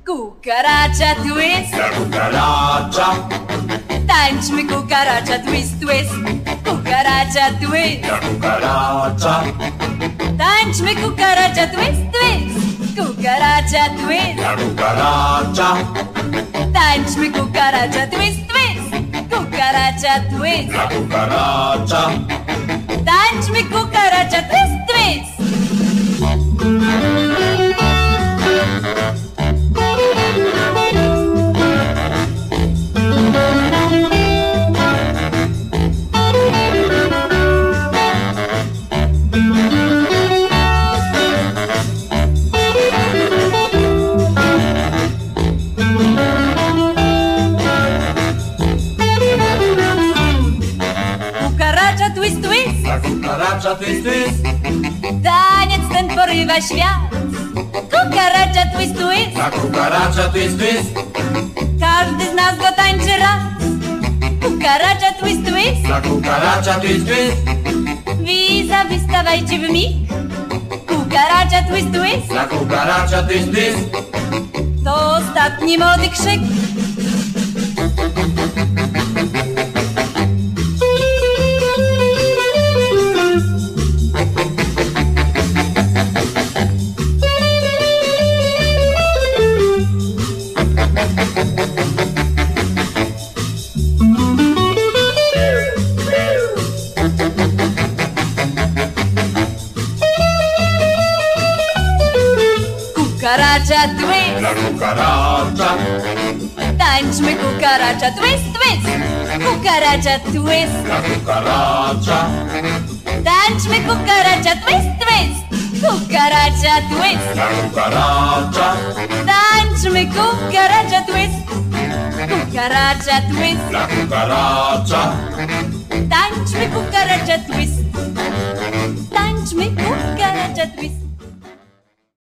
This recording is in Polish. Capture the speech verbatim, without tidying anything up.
Cucaracha twist, La cucaracha, tańczmy cucaracha twist, twist. Cucaracha twist, la cucaracha, tańczmy cucaracha twist, twist. Cucaracha twist, la cucaracha, tańczmy cucaracha twist, twist. Cucaracha twist, la cucaracha. tańczmy cucaracha twist, twist. Cucaracha twist, twist. La cucaracha twist, twist. Taniec ten porywa świat. Cucaracha twist, twist. La cucaracha twist, twist. Każdy z nas go tańczy raz. Cucaracha twist, twist. La cucaracha twist, twist. Vis-a-vis stawajcie w mig. Cucaracha twist, twist. La cucaracha twist, twist. To ostatni młody krzyk. Cucaracha twist, La cucaracha, tańczmy cucaracha twist, twist. Cucaracha twist, la cucaracha, tańczmy cucaracha twist, twist. Cucaracha twist, la cucaracha, tańczmy cucaracha twist. Cucaracha twist, la cucaracha. tańczmy cucaracha twist. Tańczmy cucaracha twist.